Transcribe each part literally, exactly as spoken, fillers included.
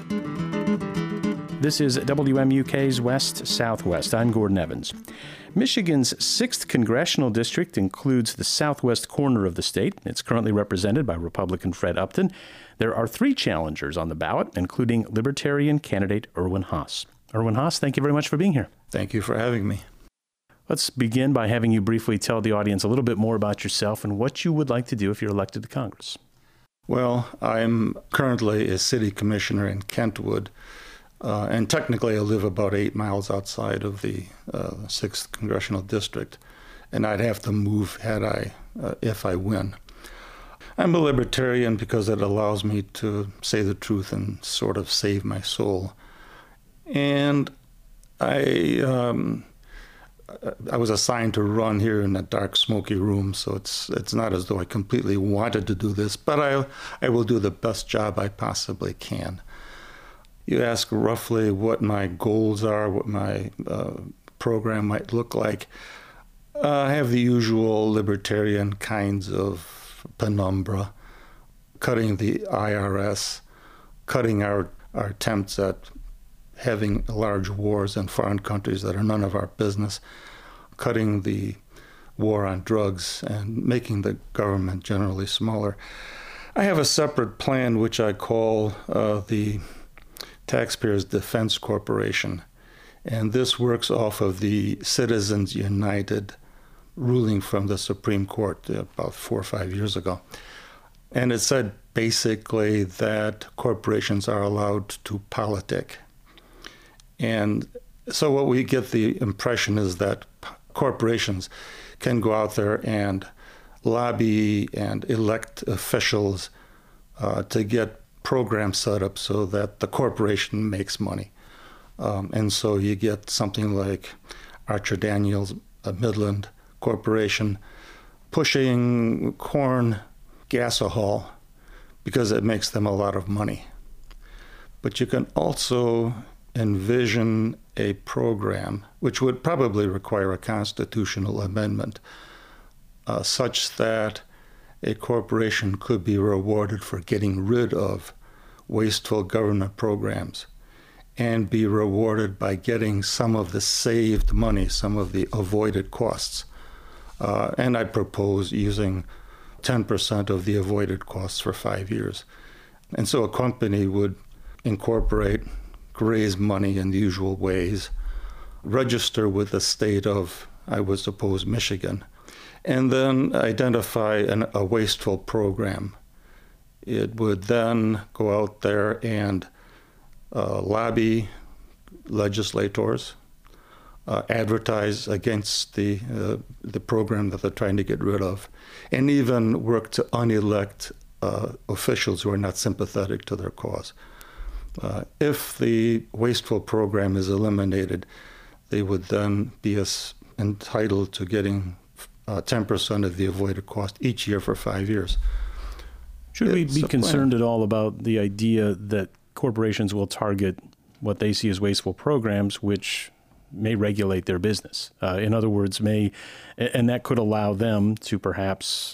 This is W M U K's West Southwest. I'm Gordon Evans. Michigan's sixth Congressional District includes the southwest corner of the state. It's currently represented by Republican Fred Upton. There are three challengers on the ballot, including Libertarian candidate Irwin Haas. Irwin Haas, thank you very much for being here. Thank you for having me. Let's begin by having you briefly tell the audience a little bit more about yourself and what you would like to do if you're elected to Congress. Well, I'm currently a city commissioner in Kentwood. Uh, and technically, I live about eight miles outside of the uh, sixth Congressional District, and I'd have to move had I, uh, if I win. I'm a libertarian because it allows me to say the truth and sort of save my soul. And I, um, I was assigned to run here in that dark, smoky room, so it's it's not as though I completely wanted to do this, but I I will do the best job I possibly can. You ask roughly what my goals are, what my uh, program might look like. Uh, I have the usual libertarian kinds of penumbra, cutting the I R S, cutting our, our attempts at having large wars in foreign countries that are none of our business, cutting the war on drugs, and making the government generally smaller. I have a separate plan which I call uh, the Taxpayers Defense Corporation, and this works off of the Citizens United ruling from the Supreme Court about four or five years ago. And it said basically that corporations are allowed to politic. And so what we get the impression is that corporations can go out there and lobby and elect officials uh, to get programs set up so that the corporation makes money. Um, and so you get something like Archer Daniels uh, Midland Corporation pushing corn gasohol because it makes them a lot of money. But you can also envision a program, which would probably require a constitutional amendment, uh, such that a corporation could be rewarded for getting rid of wasteful government programs and be rewarded by getting some of the saved money, some of the avoided costs. Uh, and I propose using ten percent of the avoided costs for five years. And so a company would incorporate, raise money in the usual ways, register with the state of, I would suppose, Michigan, and then identify an, a wasteful program. It would then go out there and uh, lobby legislators, uh, advertise against the uh, the program that they're trying to get rid of, and even work to unelect uh, officials who are not sympathetic to their cause. Uh, if the wasteful program is eliminated, they would then be as entitled to getting uh, ten percent of the avoided cost each year for five years. Should we be concerned at all about the idea that corporations will target what they see as wasteful programs, which may regulate their business? Uh, in other words, may, and that could allow them to perhaps,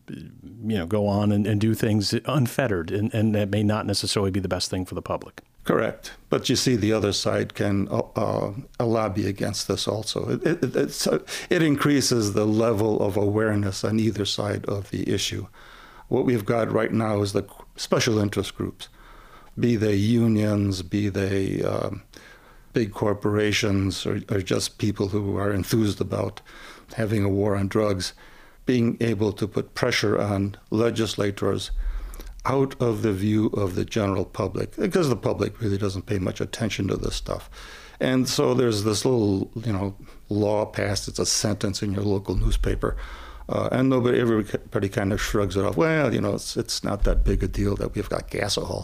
you know, go on and, and do things unfettered, and, and that may not necessarily be the best thing for the public. Correct. But you see, the other side can uh, lobby against this also. It, it, it's, it increases the level of awareness on either side of the issue. What we've got right now is the special interest groups, be they unions, be they um, big corporations, or, or just people who are enthused about having a war on drugs, being able to put pressure on legislators out of the view of the general public, because the public really doesn't pay much attention to this stuff. And so there's this little, you know, law passed. It's a sentence in your local newspaper. Uh, and nobody, everybody kind of shrugs it off. Well, you know, it's it's not that big a deal that we've got gasohol.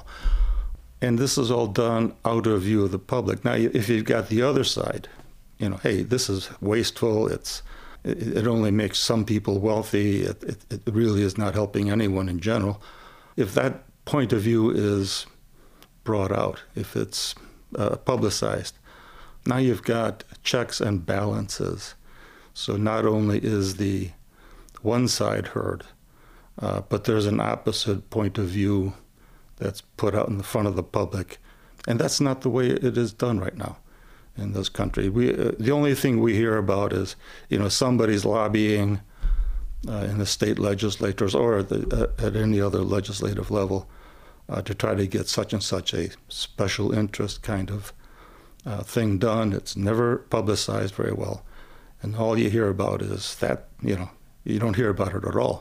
And this is all done out of view of the public. Now, if you've got the other side, you know, hey, this is wasteful. It's it, it only makes some people wealthy. It, it, it really is not helping anyone in general. If that point of view is brought out, if it's uh, publicized, now you've got checks and balances. So not only is the one side heard, uh, but there's an opposite point of view that's put out in the front of the public, And that's not the way it is done right now in this country. We, uh, the only thing we hear about is, you know, somebody's lobbying uh, in the state legislatures or at, the, uh, at any other legislative level uh, to try to get such and such a special interest kind of uh, thing done. It's never publicized very well. And all you hear about is that, you know, you don't hear about it at all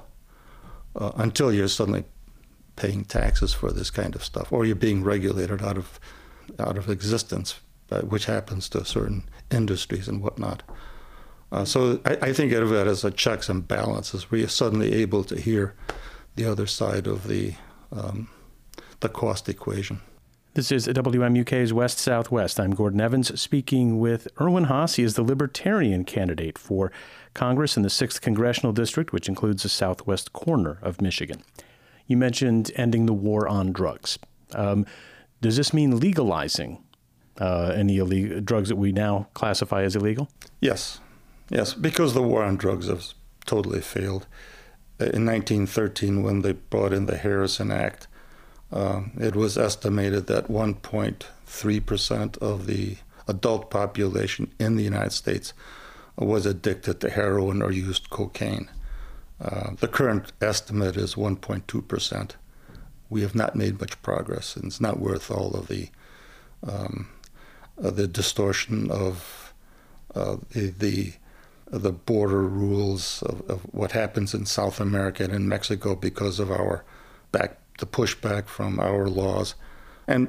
uh, until you're suddenly paying taxes for this kind of stuff, or you're being regulated out of out of existence, uh, which happens to certain industries and whatnot. Uh, so I, I think of it as a checks and balances, where you're suddenly able to hear the other side of the um, the cost equation. This is W M U K's West Southwest. I'm Gordon Evans, speaking with Irwin Haas. He is the Libertarian candidate for Congress in the sixth Congressional District, which includes the southwest corner of Michigan. You mentioned ending the war on drugs. Um, does this mean legalizing uh, any illegal drugs that we now classify as illegal? Yes. Yes, because the war on drugs has totally failed. In nineteen thirteen, when they brought in the Harrison Act, Um, it was estimated that one point three percent of the adult population in the United States was addicted to heroin or used cocaine. Uh, the current estimate is one point two percent. We have not made much progress, and it's not worth all of the um, uh, the distortion of uh, the, the the border rules of, of what happens in South America and in Mexico because of our back. The pushback from our laws, and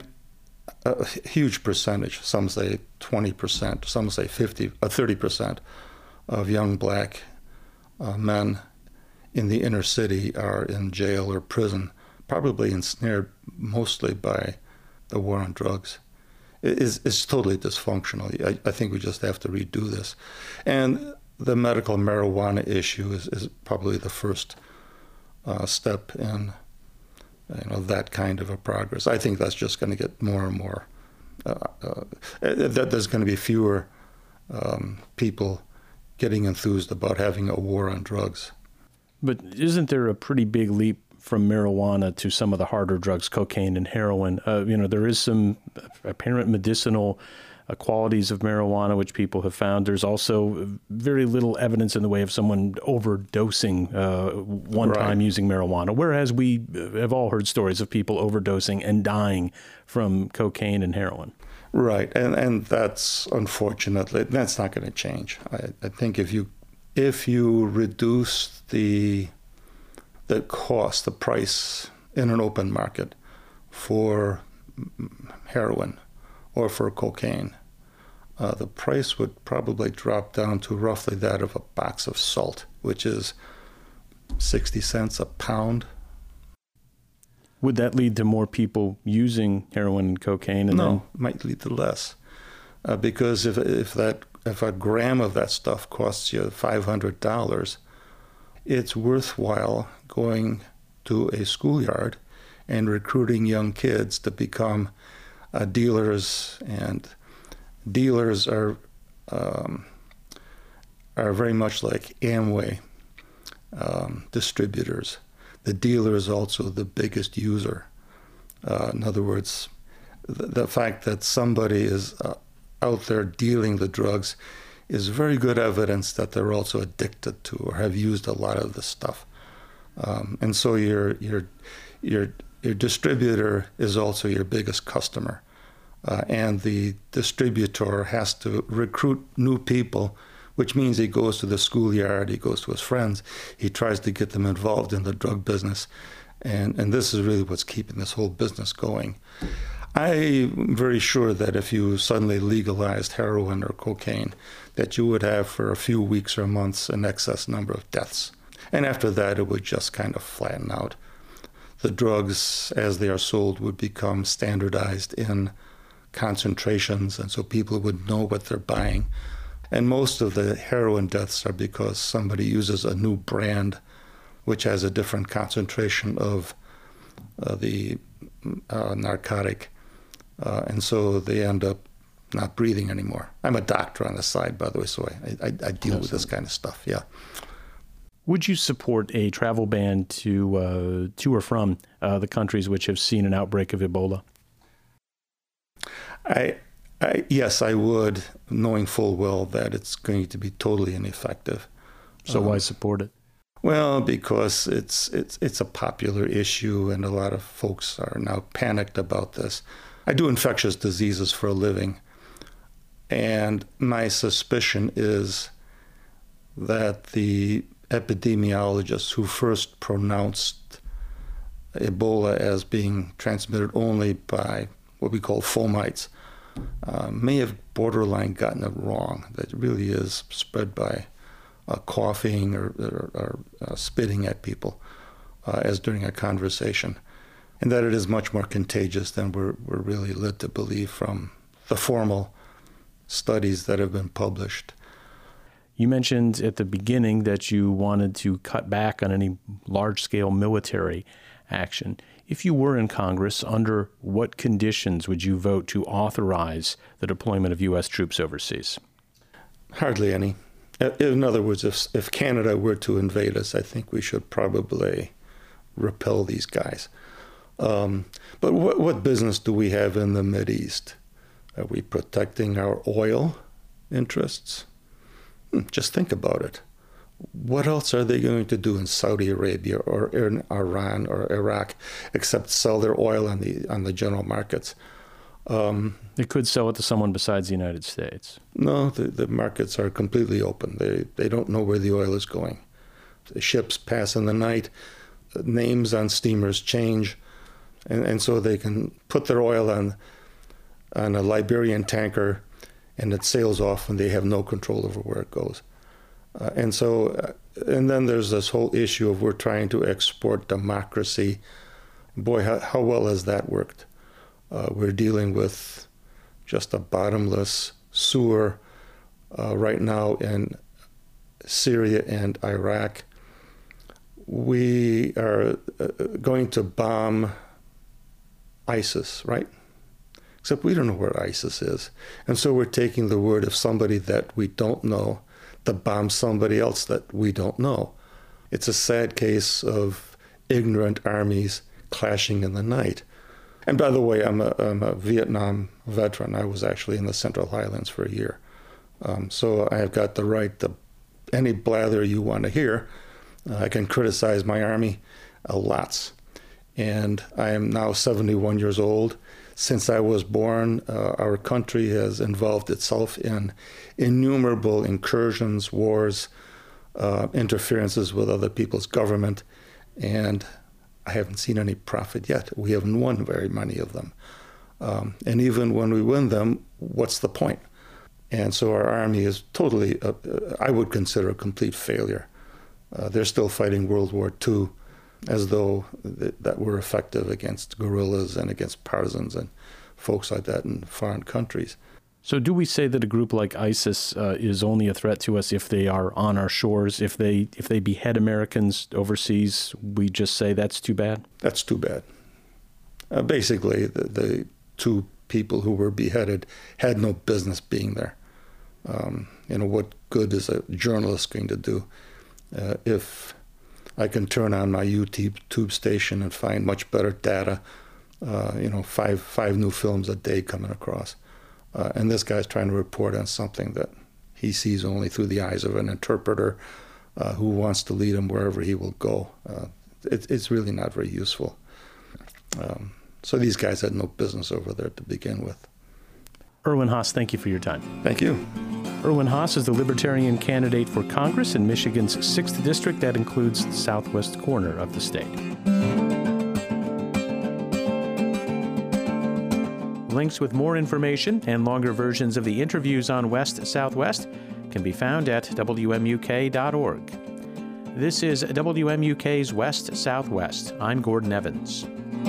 a huge percentage, some say twenty percent, some say fifty, or thirty percent of young black uh, men in the inner city are in jail or prison, probably ensnared mostly by the war on drugs. It is, it's totally dysfunctional. I, I think we just have to redo this. And the medical marijuana issue is, is probably the first uh, step in you know, that kind of a progress. I think that's just going to get more and more, uh, uh, that there's going to be fewer um, people getting enthused about having a war on drugs. But isn't there a pretty big leap from marijuana to some of the harder drugs, cocaine and heroin? Uh, you know, there is some apparent medicinal Uh, qualities of marijuana, which people have found. There's also very little evidence in the way of someone overdosing uh, one right. time using marijuana, whereas we have all heard stories of people overdosing and dying from cocaine and heroin. Right, and and that's unfortunately, that's not going to change. I, I think if you if you reduce the the cost, the price in an open market for heroin or for cocaine, uh, the price would probably drop down to roughly that of a box of salt, which is sixty cents a pound. Would that lead to more people using heroin and cocaine? And no, then... it might lead to less, uh, because if if that if a gram of that stuff costs you five hundred dollars, it's worthwhile going to a schoolyard and recruiting young kids to become Uh, dealers, and dealers are um, are very much like Amway um, distributors. The dealer is also the biggest user. Uh, in other words, the, the fact that somebody is uh, out there dealing the drugs is very good evidence that they're also addicted to or have used a lot of the stuff. Um, and so your your your Your distributor is also your biggest customer, uh, and the distributor has to recruit new people, which means he goes to the schoolyard, he goes to his friends, he tries to get them involved in the drug business, and, and this is really what's keeping this whole business going. I'm very sure that if you suddenly legalized heroin or cocaine, that you would have for a few weeks or months an excess number of deaths, and after that it would just kind of flatten out. The drugs, as they are sold, would become standardized in concentrations, and so people would know what they're buying. And most of the heroin deaths are because somebody uses a new brand, which has a different concentration of uh, the uh, narcotic, uh, and so they end up not breathing anymore. I'm a doctor on the side, by the way, so I, I, I deal Absolutely. with this kind of stuff, yeah. Would you support a travel ban to uh, to or from uh, the countries which have seen an outbreak of Ebola? I, I, yes, I would, knowing full well that it's going to be totally ineffective. So um, why support it? Well, because it's it's it's a popular issue, and a lot of folks are now panicked about this. I do infectious diseases for a living, and my suspicion is that the epidemiologists who first pronounced Ebola as being transmitted only by what we call fomites uh, may have borderline gotten it wrong, that it really is spread by uh, coughing or, or, or uh, spitting at people uh, as during a conversation, and that it is much more contagious than we're, we're really led to believe from the formal studies that have been published. You mentioned at the beginning that you wanted to cut back on any large-scale military action. If you were in Congress, under what conditions would you vote to authorize the deployment of U S troops overseas? Hardly any. In other words, if, if Canada were to invade us, I think we should probably repel these guys. Um, but what, what business do we have in the Mideast? Are we protecting our oil interests? Hmm, just think about it. What else are they going to do in Saudi Arabia or in Iran or Iraq except sell their oil on the on the general markets? Um, they could sell it to someone besides the United States. No, the, the markets are completely open. They they don't know where the oil is going. The ships pass in the night. Names on steamers change, and, and so they can put their oil on on a Liberian tanker, and it sails off, and they have no control over where it goes. Uh, and so, uh, and then there's this whole issue of we're trying to export democracy. Boy, how, how well has that worked? Uh, we're dealing with just a bottomless sewer uh, right now in Syria and Iraq. We are uh, going to bomb ISIS, right? Except we don't know where ISIS is. And so we're taking the word of somebody that we don't know to bomb somebody else that we don't know. It's a sad case of ignorant armies clashing in the night. And by the way, I'm a, I'm a Vietnam veteran. I was actually in the Central Highlands for a year. Um, so I have got the right to any blather you want to hear. Uh, I can criticize my army uh, lots. And I am now seventy-one years old. Since I was born, uh, our country has involved itself in innumerable incursions, wars, uh, interferences with other people's government, and I haven't seen any profit yet. We haven't won very many of them. Um, and even when we win them, what's the point? And so our army is totally, uh, I would consider a complete failure. Uh, they're still fighting World War Two as though th- that we're effective against guerrillas and against partisans and folks like that in foreign countries. So do we say that a group like ISIS uh, is only a threat to us if they are on our shores? If they if they behead Americans overseas, we just say that's too bad? That's too bad. Uh, basically, the, the two people who were beheaded had no business being there. Um, you know, what good is a journalist going to do uh, if I can turn on my YouTube station and find much better data, uh, you know, five five new films a day coming across. Uh, and this guy's trying to report on something that he sees only through the eyes of an interpreter uh, who wants to lead him wherever he will go. Uh, it, it's really not very useful. Um, so these guys had no business over there to begin with. Erwin Haas, thank you for your time. Thank you. Erwin Haas is the Libertarian candidate for Congress in Michigan's sixth District. That includes the southwest corner of the state. Links with more information and longer versions of the interviews on West Southwest can be found at W M U K dot org. This is W M U K's West Southwest. I'm Gordon Evans.